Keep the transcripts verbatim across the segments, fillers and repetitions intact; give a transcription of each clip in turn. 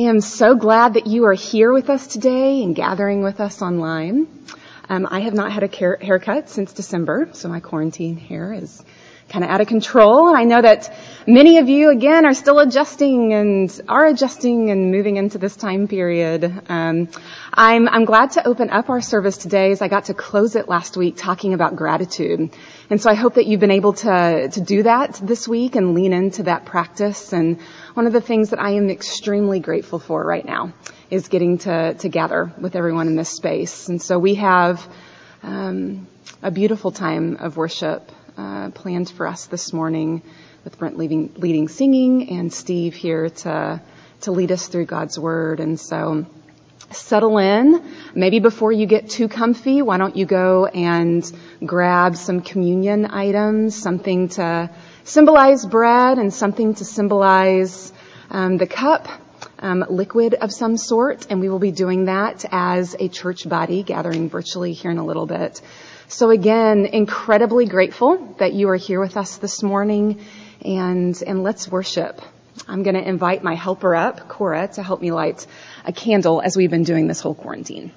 am so glad that you are here with us today and gathering with us online. Um, I have not had a care- haircut since December, so my quarantine hair is kind of out of control. I know that many of you, again, are still adjusting and are adjusting and moving into this time period. Um, I'm, I'm glad to open up our service today as I got to close it last week talking about gratitude. And so I hope that you've been able to, to do that this week and lean into that practice. And one of the things that I am extremely grateful for right now is getting to, to gather with everyone in this space. And so we have um, a beautiful time of worship Uh, planned for us this morning with Brent leading, leading singing and Steve here to to lead us through God's Word. And so settle in. Maybe before you get too comfy, why don't you go and grab some communion items, something to symbolize bread and something to symbolize um, the cup, um, liquid of some sort. And we will be doing that as a church body gathering virtually here in a little bit. So again, incredibly grateful that you are here with us this morning, and and let's worship. I'm going to invite my helper up, Cora, to help me light a candle as we've been doing this whole quarantine.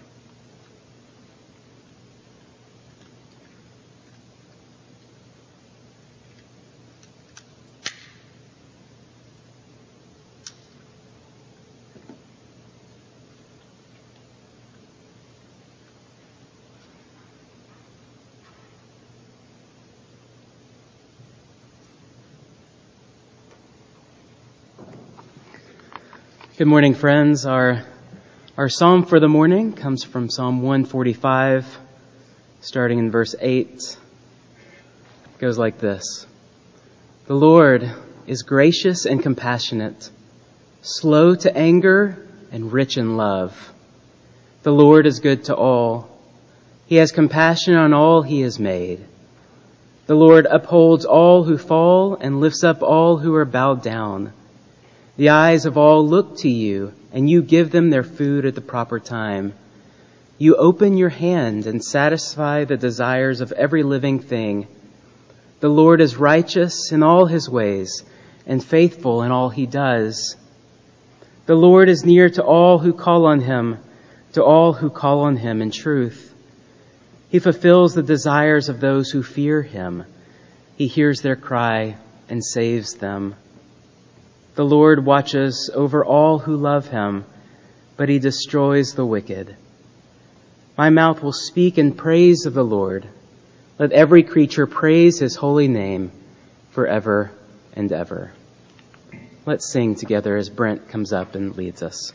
Good morning, friends. Our our psalm for the morning comes from Psalm one forty-five, starting in verse eight. It goes like this. The Lord is gracious and compassionate, slow to anger and rich in love. The Lord is good to all. He has compassion on all he has made. The Lord upholds all who fall and lifts up all who are bowed down. The eyes of all look to you, and you give them their food at the proper time. You open your hand and satisfy the desires of every living thing. The Lord is righteous in all his ways and faithful in all he does. The Lord is near to all who call on him, to all who call on him in truth. He fulfills the desires of those who fear him. He hears their cry and saves them. The Lord watches over all who love him, but he destroys the wicked. My mouth will speak in praise of the Lord. Let every creature praise his holy name forever and ever. Let's sing together as Brent comes up and leads us.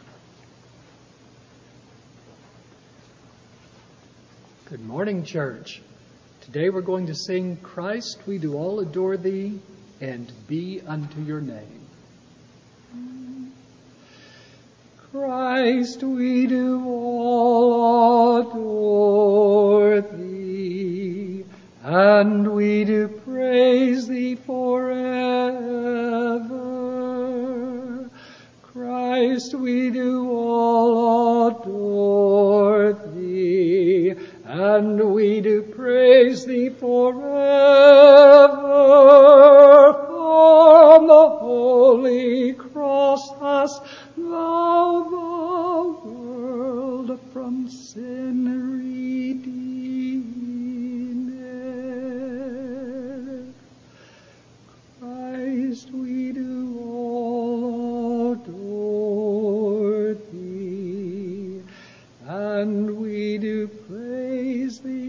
Good morning, church. Today we're going to sing, Christ, we do all adore thee, and be unto your name. Christ, we do all adore thee, and we do praise thee forever. Christ, we do all adore thee, and we do praise thee forever. On the holy cross hast thou the world from sin redeemed. Christ, we do all adore thee, and we do praise thee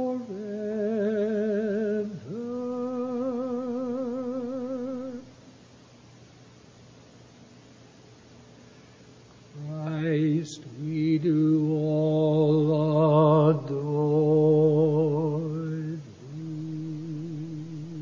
forever. Christ, we do all adore thee.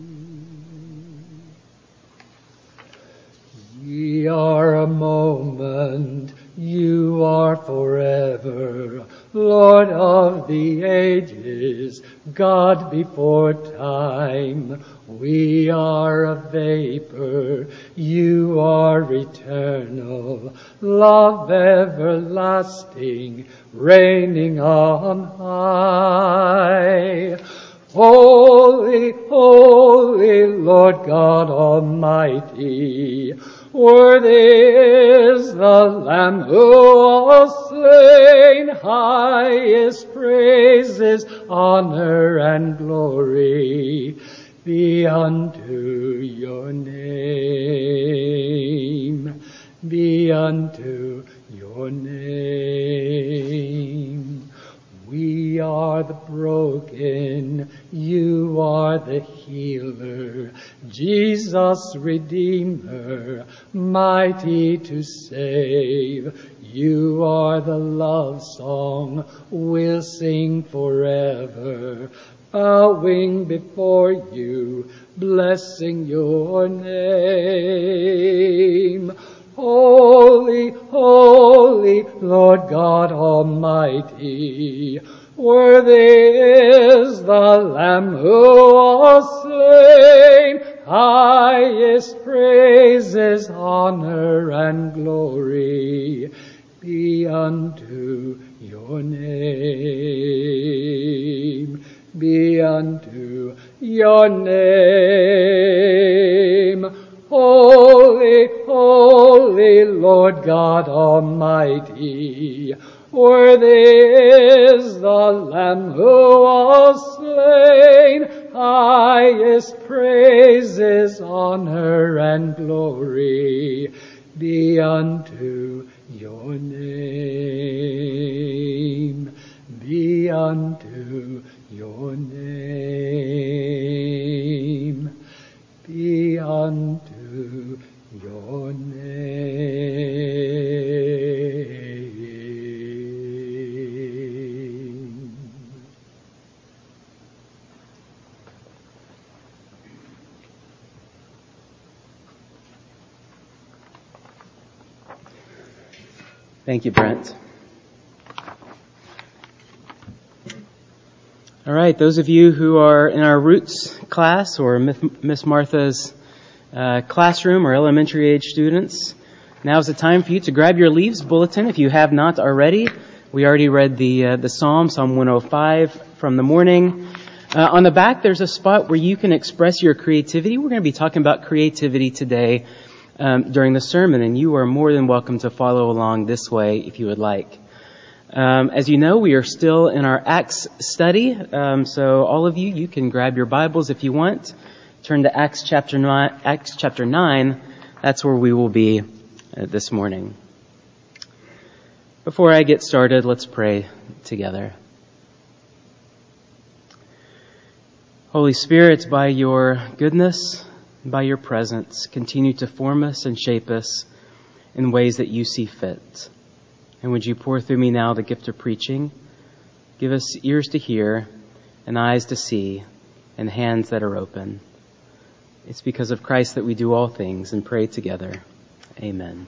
Ye are a moment, you are forever, Lord of the ages, God before time. We are a vapor, you are eternal, love everlasting, reigning on high. Holy, holy Lord God Almighty, Worthy is the Lamb who was slain, highest praises, honor, and glory be unto your name, be unto your name. We are the broken, you are the healer, Jesus Redeemer, mighty to save. You are the love song we'll sing forever, bowing before you, blessing your name. Holy, holy, Lord God Almighty, worthy is the Lamb who was slain, highest praises, honor, and glory be unto your name, be unto your name. Holy, holy, Lord God Almighty, worthy is the Lamb who was slain, highest praises, honor, and glory be unto your name, be unto your name, be unto your name. Thank you, Brent. All right, those of you who are in our Roots class or Miss Martha's uh, classroom or elementary age students, now's the time for you to grab your Leaves bulletin if you have not already. We already read the uh, the Psalm, Psalm one oh five from the morning. Uh, on the back, there's a spot where you can express your creativity. We're going to be talking about creativity today um, during the sermon, and you are more than welcome to follow along this way if you would like. Um, as you know, we are still in our Acts study, um, so all of you, you can grab your Bibles if you want. Turn to Acts chapter nine. Acts chapter nine. That's where we will be uh, this morning. Before I get started, let's pray together. Holy Spirit, by your goodness, by your presence, continue to form us and shape us in ways that you see fit. And would you pour through me now the gift of preaching? Give us ears to hear and eyes to see and hands that are open. It's because of Christ that we do all things and pray together. Amen.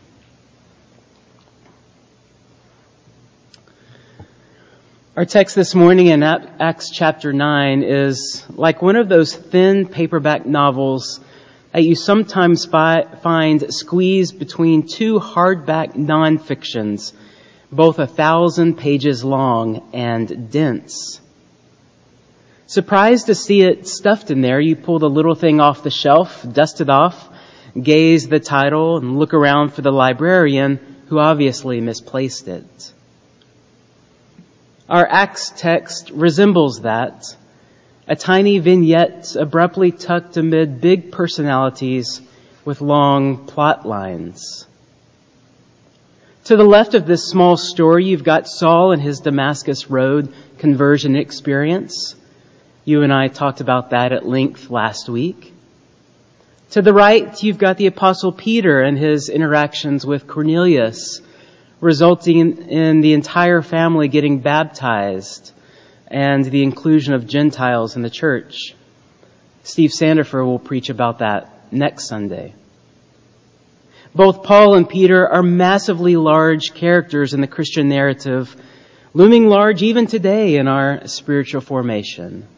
Our text this morning in Acts chapter nine is like one of those thin paperback novels that you sometimes find squeezed between two hardback nonfictions, both a thousand pages long and dense. Surprised to see it stuffed in there, you pull the little thing off the shelf, dust it off, gaze the title, and look around for the librarian who obviously misplaced it. Our Acts text resembles that, a tiny vignette abruptly tucked amid big personalities with long plot lines. To the left of this small story, you've got Saul and his Damascus Road conversion experience. You and I talked about that at length last week. To the right, you've got the Apostle Peter and his interactions with Cornelius, resulting in, in the entire family getting baptized and the inclusion of Gentiles in the church. Steve Sandifer will preach about that next Sunday. Both Paul and Peter are massively large characters in the Christian narrative, looming large even today in our spiritual formation.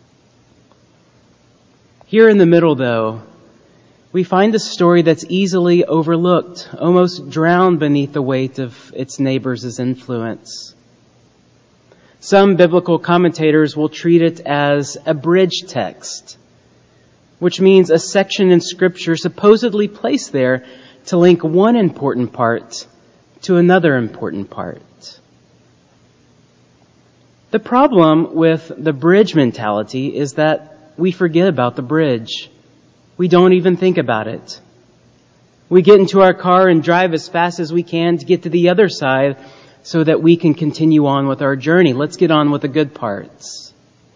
Here in the middle, though, we find a story that's easily overlooked, almost drowned beneath the weight of its neighbors' influence. Some biblical commentators will treat it as a bridge text, which means a section in Scripture supposedly placed there to link one important part to another important part. The problem with the bridge mentality is that we forget about the bridge. We don't even think about it. We get into our car and drive as fast as we can to get to the other side so that we can continue on with our journey. Let's get on with the good parts.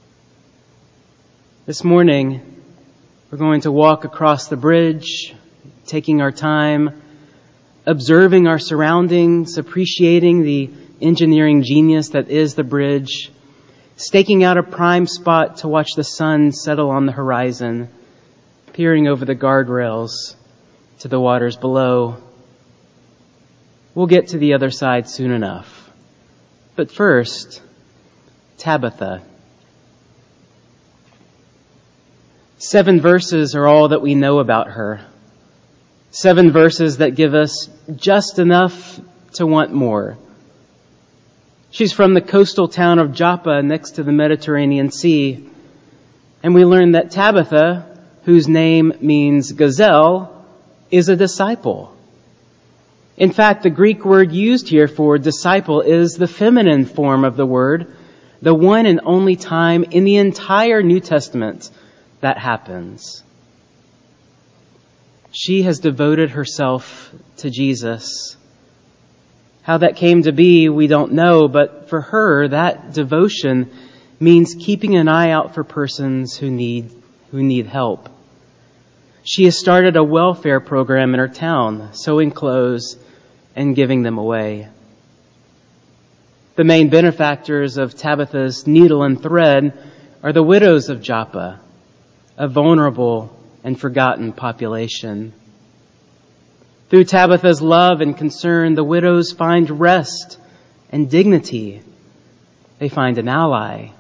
This morning, we're going to walk across the bridge, taking our time, observing our surroundings, appreciating the engineering genius that is the bridge, staking out a prime spot to watch the sun settle on the horizon, peering over the guardrails to the waters below. We'll get to the other side soon enough. But first, Tabitha. Seven verses are all that we know about her. Seven verses that give us just enough to want more. She's from the coastal town of Joppa next to the Mediterranean Sea. And we learn that Tabitha, whose name means gazelle, is a disciple. In fact, the Greek word used here for disciple is the feminine form of the word, the one and only time in the entire New Testament that happens. She has devoted herself to Jesus. How that came to be, we don't know, but for her, that devotion means keeping an eye out for persons who need who need help. She has started a welfare program in her town, sewing clothes and giving them away. The main benefactors of Tabitha's needle and thread are the widows of Joppa, a vulnerable and forgotten population. Through Tabitha's love and concern, the widows find rest and dignity. They find an ally.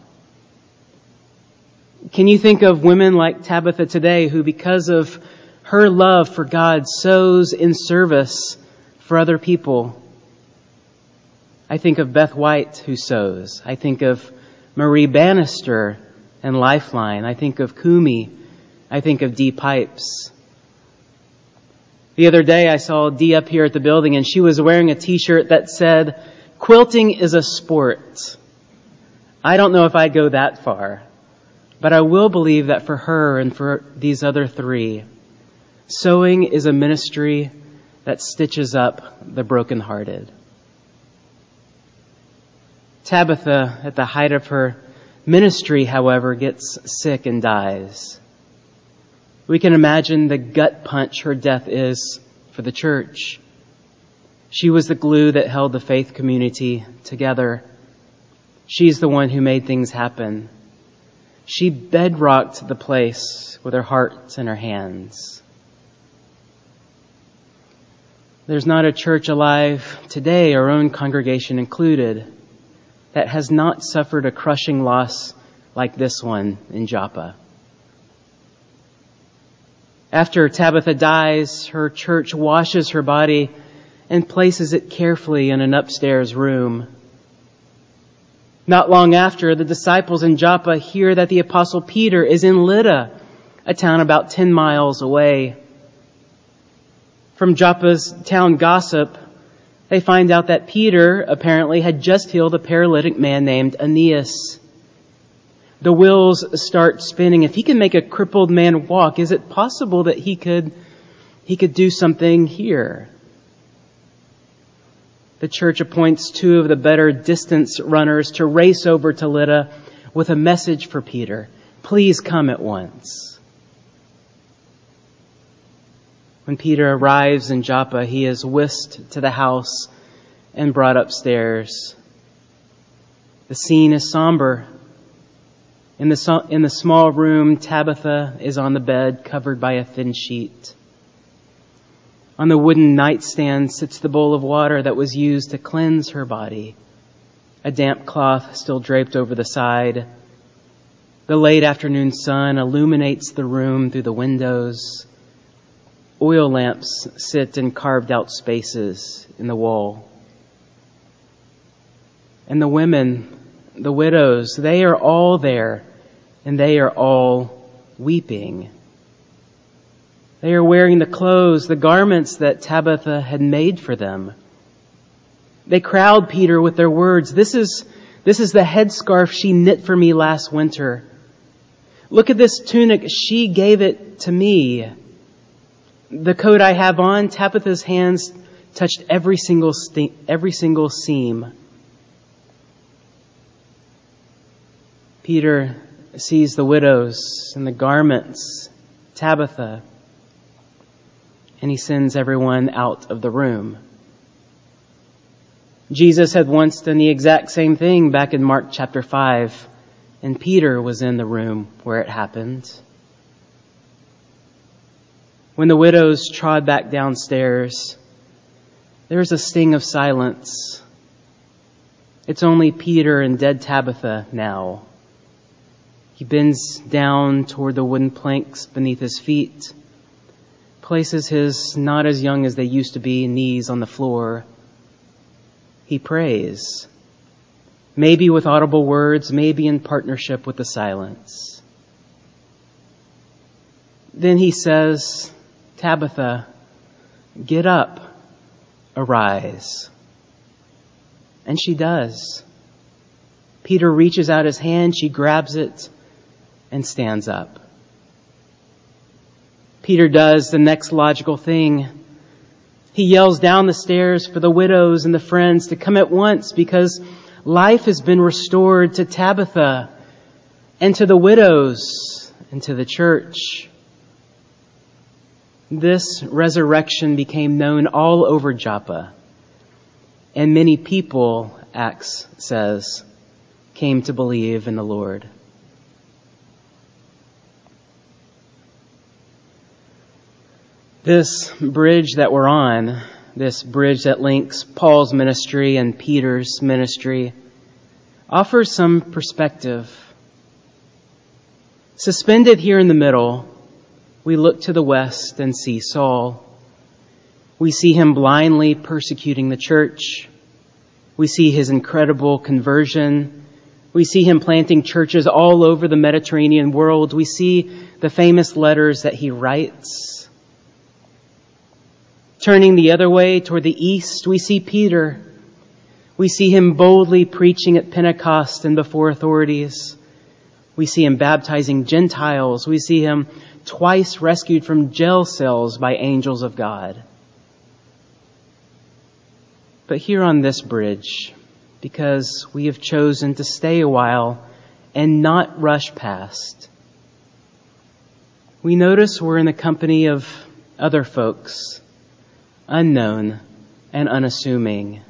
Can you think of women like Tabitha today who, because of her love for God, sows in service for other people? I think of Beth White, who sows. I think of Marie Bannister and Lifeline. I think of Kumi. I think of Dee Pipes. The other day I saw Dee up here at the building and she was wearing a t-shirt that said, "Quilting is a sport." I don't know if I'd go that far, but I will believe that for her and for these other three, sewing is a ministry that stitches up the brokenhearted. Tabitha, at the height of her ministry, however, gets sick and dies. We can imagine the gut punch her death is for the church. She was the glue that held the faith community together. She's the one who made things happen. She bedrocked the place with her heart and her hands. There's not a church alive today, our own congregation included, that has not suffered a crushing loss like this one in Joppa. After Tabitha dies, her church washes her body and places it carefully in an upstairs room. Not long after, the disciples in Joppa hear that the Apostle Peter is in Lydda, a town about ten miles away. From Joppa's town gossip, they find out that Peter apparently had just healed a paralytic man named Aeneas. The wheels start spinning. If he can make a crippled man walk, is it possible that he could, he could do something here? The church appoints two of the better distance runners to race over to Lydda with a message for Peter. Please come at once. When Peter arrives in Joppa, he is whisked to the house and brought upstairs. The scene is somber. In the, in the small room, Tabitha is on the bed, covered by a thin sheet. On the wooden nightstand sits the bowl of water that was used to cleanse her body. A damp cloth still draped over the side. The late afternoon sun illuminates the room through the windows. Oil lamps sit in carved out spaces in the wall. And the women, the widows, they are all there, and they are all weeping. They are wearing the clothes, the garments that Tabitha had made for them. They crowd Peter with their words. This is, this is the headscarf she knit for me last winter. Look at this tunic. She gave it to me. The coat I have on, Tabitha's hands touched every single st- every single seam. Peter sees the widows and the garments, Tabitha, and he sends everyone out of the room. Jesus had once done the exact same thing back in Mark chapter five, and Peter was in the room where it happened. When the widows trod back downstairs, there was a sting of silence. It's only Peter and dead Tabitha now. He bends down toward the wooden planks beneath his feet, places his not as young as they used to be knees on the floor. He prays, maybe with audible words, maybe in partnership with the silence. Then he says, Tabitha, get up, arise. And she does. Peter reaches out his hand, she grabs it and stands up. Peter does the next logical thing. He yells down the stairs for the widows and the friends to come at once because life has been restored to Tabitha and to the widows and to the church. This resurrection became known all over Joppa, and many people, Acts says, came to believe in the Lord. This bridge that we're on, this bridge that links Paul's ministry and Peter's ministry, offers some perspective. Suspended here in the middle, we look to the west and see Saul. We see him blindly persecuting the church. We see his incredible conversion. We see him planting churches all over the Mediterranean world. We see the famous letters that he writes. Turning the other way toward the east, we see Peter. We see him boldly preaching at Pentecost and before authorities. We see him baptizing Gentiles. We see him twice rescued from jail cells by angels of God. But here on this bridge, because we have chosen to stay a while and not rush past, we notice we're in the company of other folks, unknown and unassuming.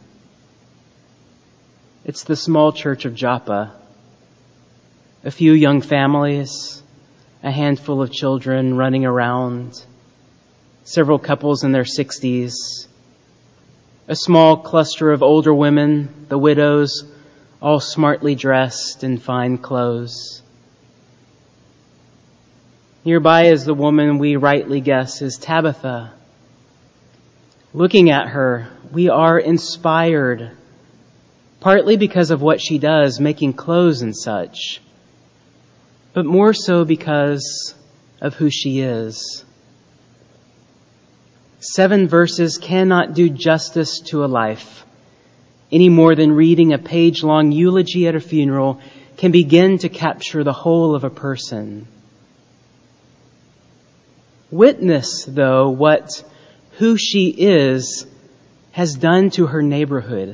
It's the small church of Joppa. A few young families, a handful of children running around, several couples in their sixties, a small cluster of older women, the widows, all smartly dressed in fine clothes. Nearby is the woman we rightly guess is Tabitha. Looking at her, we are inspired, partly because of what she does, making clothes and such, but more so because of who she is. Seven verses cannot do justice to a life, any more than reading a page-long eulogy at a funeral can begin to capture the whole of a person. Witness, though, what who she is has done to her neighborhood.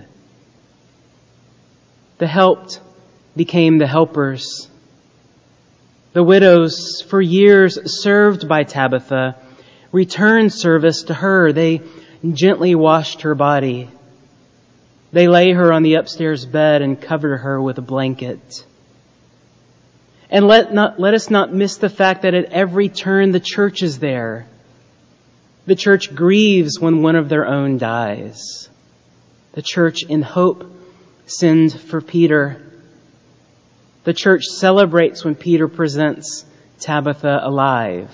The helped became the helpers. The widows, for years served by Tabitha, returned service to her. They gently washed her body. They lay her on the upstairs bed and covered her with a blanket. And let not let us not miss the fact that at every turn the church is there. The church grieves when one of their own dies. The church in hope sends for Peter. The church celebrates when Peter presents Tabitha alive.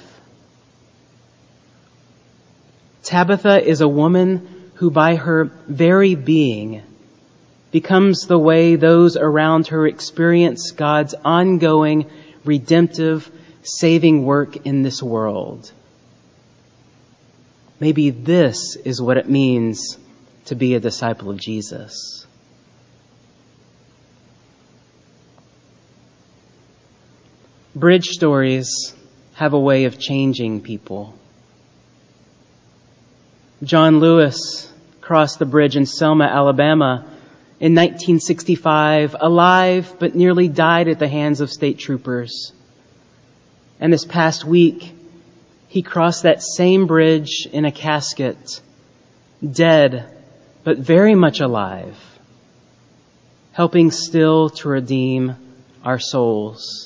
Tabitha is a woman who by her very being becomes the way those around her experience God's ongoing, redemptive, saving work in this world. maybe this is what it means to be a disciple of Jesus. Bridge stories have a way of changing people. John Lewis crossed the bridge in Selma, Alabama in nineteen sixty-five, alive but nearly died at the hands of state troopers. And this past week, he crossed that same bridge in a casket, dead but very much alive, helping still to redeem our souls.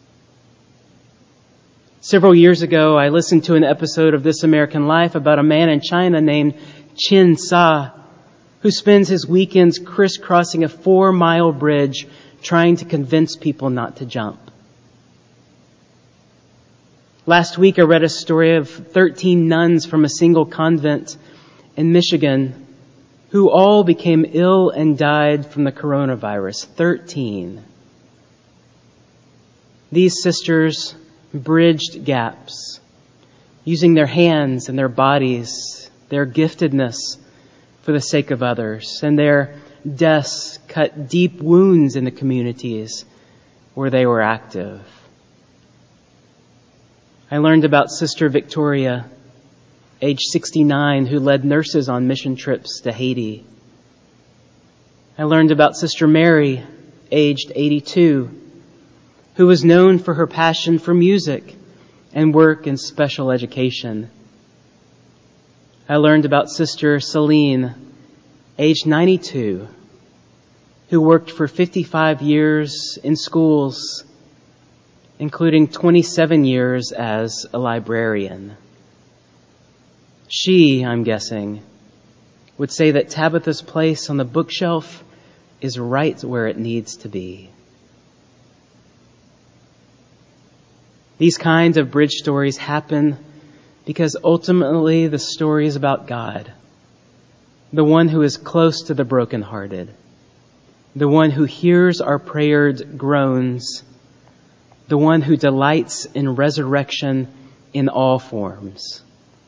Several years ago, I listened to an episode of This American Life about a man in China named Chin Sa, who spends his weekends crisscrossing a four-mile bridge trying to convince people not to jump. Last week, I read a story of thirteen nuns from a single convent in Michigan who all became ill and died from the coronavirus. Thirteen. These sisters bridged gaps, using their hands and their bodies, their giftedness for the sake of others, and their deaths cut deep wounds in the communities where they were active. I learned about Sister Victoria, age sixty-nine, who led nurses on mission trips to Haiti. I learned about Sister Mary, aged eighty-two, who was known for her passion for music and work in special education. I learned about Sister Celine, age ninety-two, who worked for fifty-five years in schools, including twenty-seven years as a librarian. She, I'm guessing, would say that Tabitha's place on the bookshelf is right where it needs to be. These kinds of bridge stories happen because ultimately the story is about God, the one who is close to the brokenhearted, the one who hears our prayered groans, the one who delights in resurrection in all forms.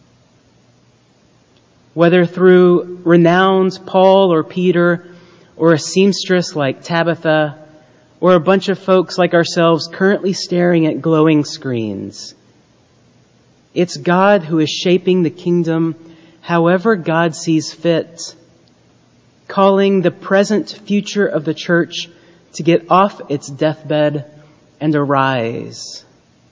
Whether through renowned Paul or Peter, or a seamstress like Tabitha, or a bunch of folks like ourselves currently staring at glowing screens, it's God who is shaping the kingdom however God sees fit, calling the present future of the church to get off its deathbed and arise.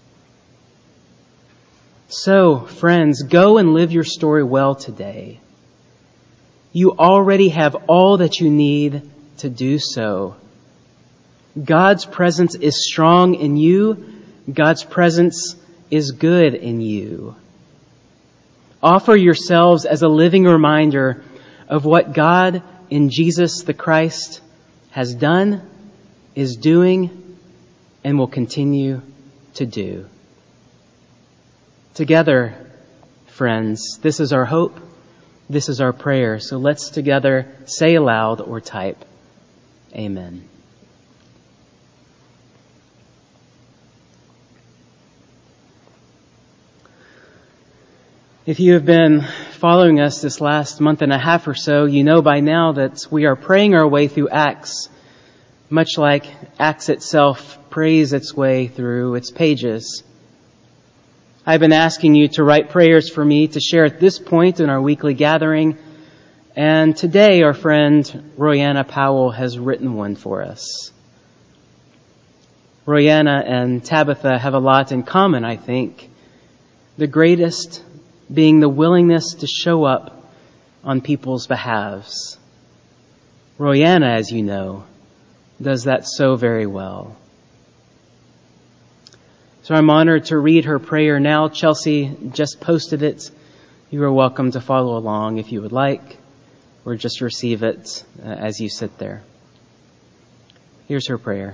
So, friends, go and live your story well today. You already have all that you need to do so. God's presence is strong in you. God's presence is good in you. Offer yourselves as a living reminder of what God in Jesus the Christ has done, is doing, and will continue to do. Together, friends, this is our hope. This is our prayer. So let's together say aloud or type, Amen. If you have been following us this last month and a half or so, you know by now that we are praying our way through Acts, much like Acts itself prays its way through its pages. I've been asking you to write prayers for me to share at this point in our weekly gathering, and today our friend Royanna Powell has written one for us. Royanna and Tabitha have a lot in common, I think. The greatest being the willingness to show up on people's behalves. Royanna, as you know, does that so very well. So I'm honored to read her prayer now. Chelsea just posted it. You are welcome to follow along if you would like, or just receive it uh, as you sit there. Here's her prayer.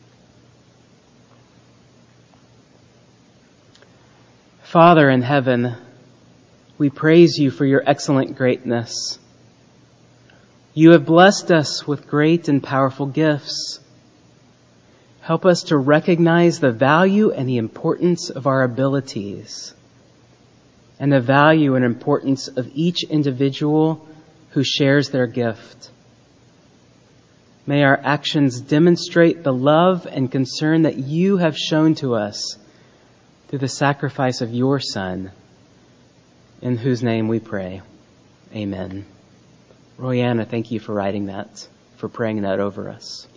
Father in heaven, we praise you for your excellent greatness. You have blessed us with great and powerful gifts. Help us to recognize the value and the importance of our abilities. and the value and importance of each individual who shares their gift. May our actions demonstrate the love and concern that you have shown to us through the sacrifice of your Son, in whose name we pray. Amen. Royanna, thank you for writing that, for praying that over us.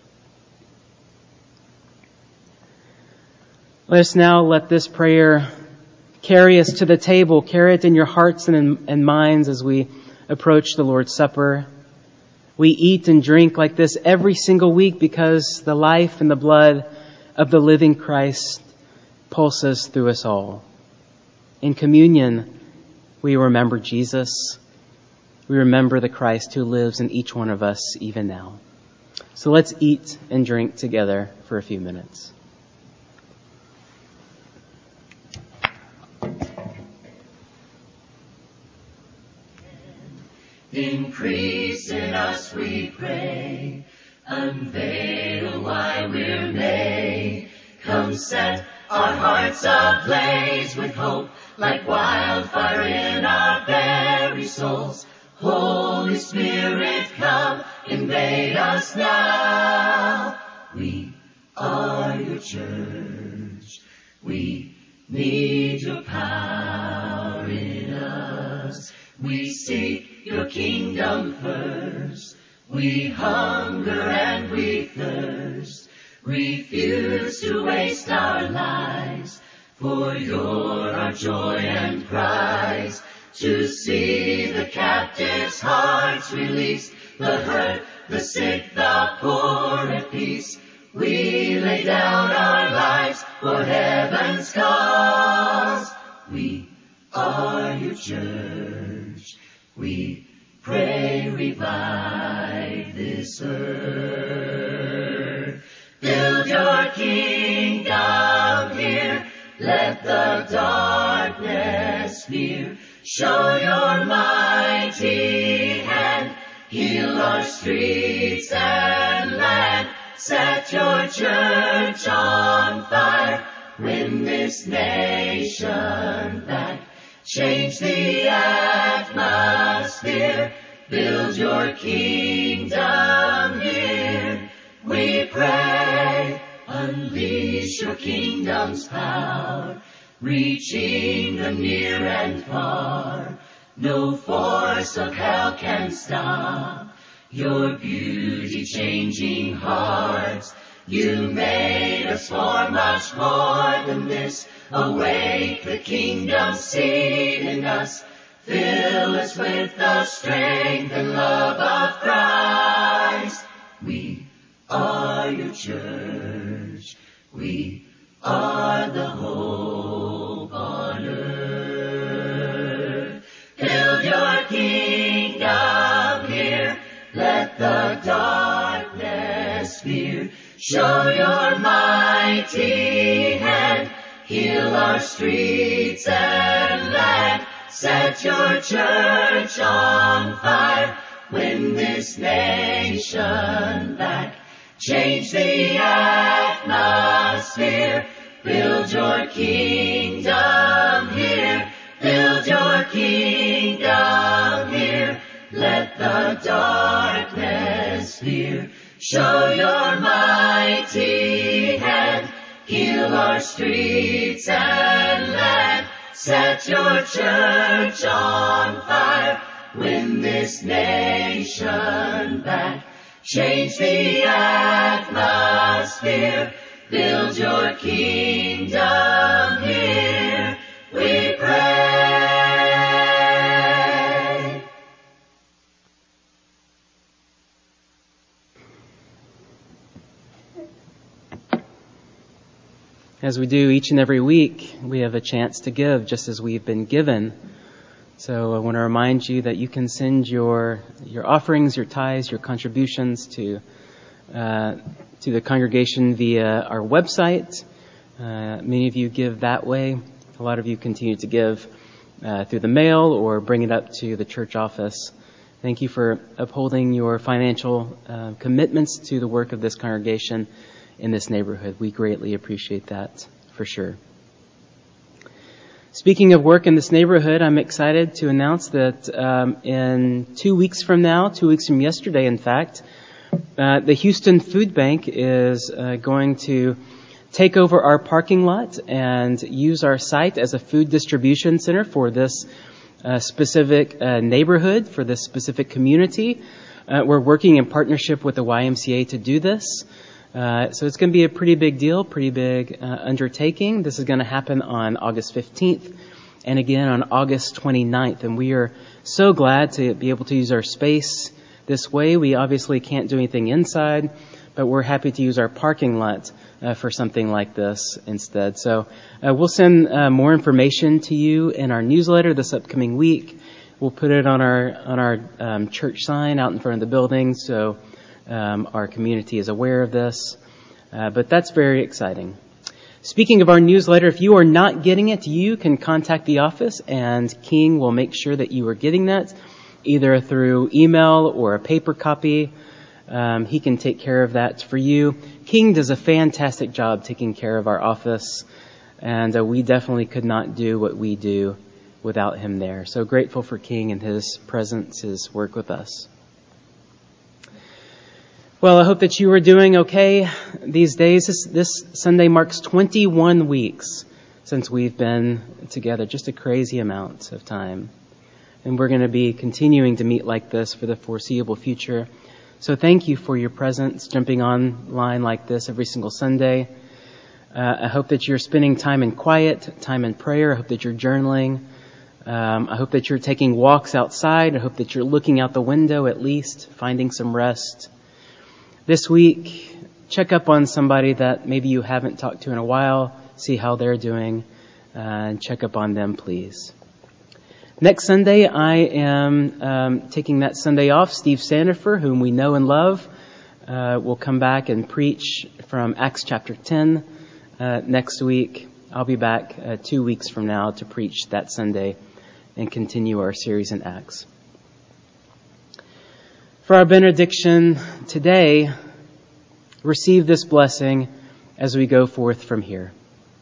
Let us now let this prayer carry us to the table, carry it in your hearts and, in, and minds as we approach the Lord's Supper. We eat and drink like this every single week because the life and the blood of the living Christ pulses through us all. In communion, we remember Jesus. We remember the Christ who lives in each one of us even now. So let's eat and drink together for a few minutes. Increase in us, we pray. Unveil why we're made. Come set our hearts ablaze with hope, like wildfire in our very souls. Holy Spirit, come, invade us now. We are your church. We need your power in us. We seek your kingdom first. We hunger and we thirst. Refuse to waste our lives, for you're our joy and prize. To see the captives' hearts released, the hurt, the sick, the poor at peace. We lay down our lives for heaven's cause. We are your church. We pray, revive this earth. Build your kingdom here. Let the darkness fear. Show your mighty hand. Heal our streets and land. Set your church on fire. Win this nation back. Change the atmosphere. Build your kingdom here. We pray, unleash your kingdom's power, reaching the near and far. No force of hell can stop your beauty changing hearts. You made us for much more than this. Awake the kingdom seed in us. Fill us with the strength and love of Christ. We are your church. We are the hope on earth. Build your kingdom here. Let the darkness fear. Show your mighty hand. Heal our streets and land. Set your church on fire. Win this nation back. Change the atmosphere. Build your kingdom here. Build your kingdom here. Let the darkness fear. Show your mighty hand. Heal our streets and land. Set your church on fire. Win this nation back. Change the atmosphere. Build your kingdom here. We pray. As we do each and every week, we have a chance to give just as we've been given. So I want to remind you that you can send your your offerings, your tithes, your contributions to uh, to the congregation via our website. Uh, many of you give that way. A lot of you continue to give uh, through the mail or bring it up to the church office. Thank you for upholding your financial uh, commitments to the work of this congregation in this neighborhood. We greatly appreciate that, for sure. Speaking of work in this neighborhood, I'm excited to announce that um, in two weeks from now, two weeks from yesterday, in fact, uh, the Houston Food Bank is uh, going to take over our parking lot and use our site as a food distribution center for this uh, specific uh, neighborhood, for this specific community. Uh, we're working in partnership with the Y M C A to do this. Uh, so it's going to be a pretty big deal, pretty big uh, undertaking. This is going to happen on August fifteenth and again on August twenty-ninth. And we are so glad to be able to use our space this way. We obviously can't do anything inside, but we're happy to use our parking lot uh, for something like this instead. So uh, we'll send uh, more information to you in our newsletter this upcoming week. We'll put it on our on our um, church sign out in front of the building, so Um, our community is aware of this, uh, but that's very exciting. Speaking of our newsletter, if you are not getting it, you can contact the office and King will make sure that you are getting that, either through email or a paper copy. Um, he can take care of that for you. King does a fantastic job taking care of our office, and uh, we definitely could not do what we do without him there. So grateful for King and his presence, his work with us. Well, I hope that you are doing okay these days. This, this Sunday marks twenty-one weeks since we've been together, just a crazy amount of time. And we're going to be continuing to meet like this for the foreseeable future. So thank you for your presence, jumping online like this every single Sunday. Uh, I hope that you're spending time in quiet, time in prayer. I hope that you're journaling. Um, I hope that you're taking walks outside. I hope that you're looking out the window at least, finding some rest. This week, check up on somebody that maybe you haven't talked to in a while, see how they're doing, uh, and check up on them, please. Next Sunday, I am um, taking that Sunday off. Steve Sandifer, whom we know and love, uh, will come back and preach from Acts chapter ten uh, next week. I'll be back uh, two weeks from now to preach that Sunday and continue our series in Acts. For our benediction today, receive this blessing as we go forth from here.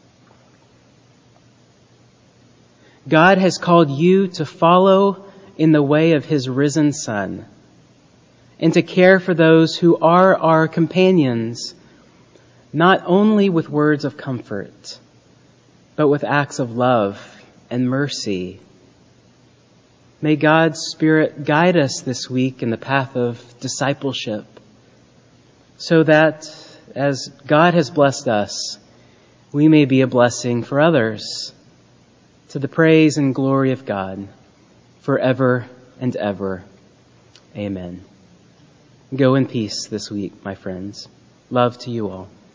God has called you to follow in the way of his risen Son and to care for those who are our companions, not only with words of comfort, but with acts of love and mercy. May God's Spirit guide us this week in the path of discipleship so that as God has blessed us, we may be a blessing for others to the praise and glory of God forever and ever. Amen. Go in peace this week, my friends. Love to you all.